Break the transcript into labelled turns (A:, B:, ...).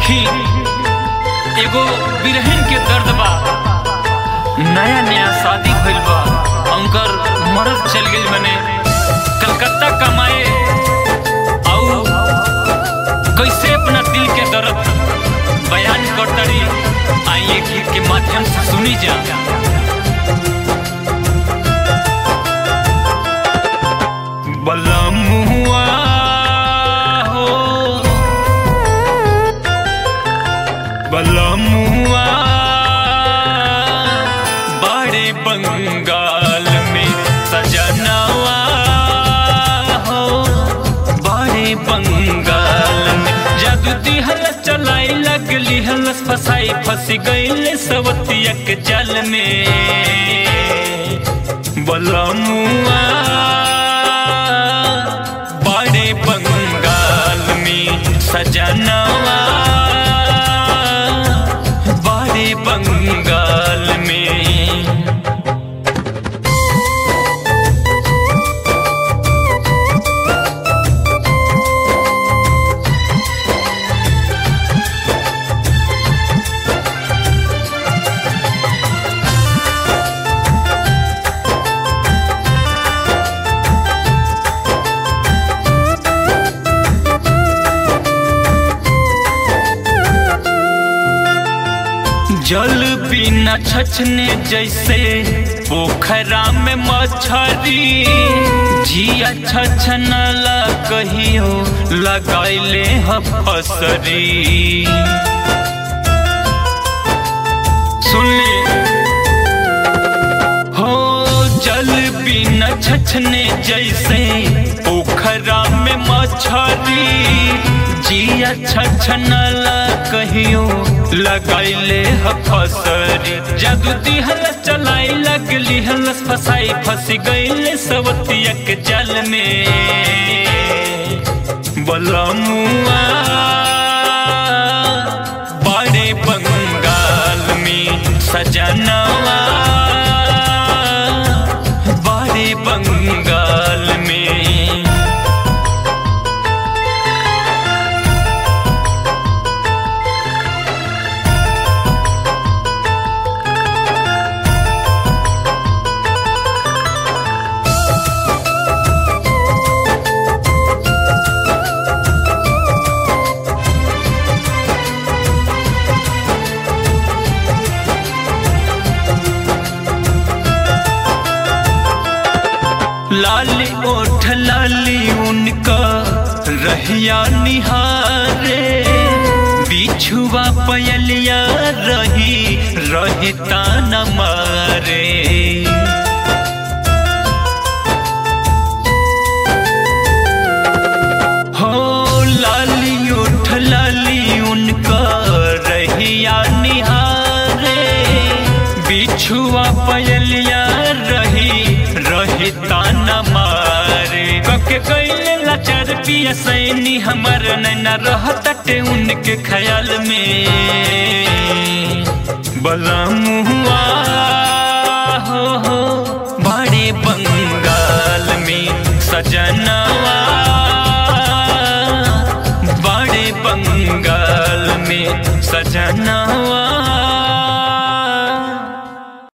A: देखी एगो बिरहन के दर्द बा। नया नया शादी भइल बा, उनकर मर्द चल गइल मने कलकत्ता कमाए। आउ कैसे अपना दिल के दर्द बयान करतड़ी, आइए गीत के माध्यम से सुनी जा। बलमुआ हो बलमुआ बड़े बंगाल में सजनवा हो, बड़े बंगाल में जादू दिहल चलाई लगली हलस फसाई फंस गई सवतिया के जाल में। बलमुआ बड़े बंगाल में सजनवा, बड़े बंगाल में। जल बिना छछने जैसे पोखरा में मछरी, जिया छछनला कहियो लगैले ह फसरी। सुन ले हो, जल बिना छछने जैसे पोखरा में मछरी, जिया छछनला कहियो लगैले ह फसरी। जादू दिहल चलाई लगली हलस फसाई फंस गईले सवतिया के जाल में। बलमुआ बड़े बंगाल में सजनवा, बड़े बंगाल में। लाली ओठ लाली उनका रहिया निहारे, बिछुआ पयलिया रही रही ताना मारे। हो लाली ओठ लाली उनका रहिया निहारे, बिछुआ पयलिया रही रही ताना मारे। कके गईले लाचार पिया सैनी हमर नैना रहतटे उनके ख्याल में। बलमुआ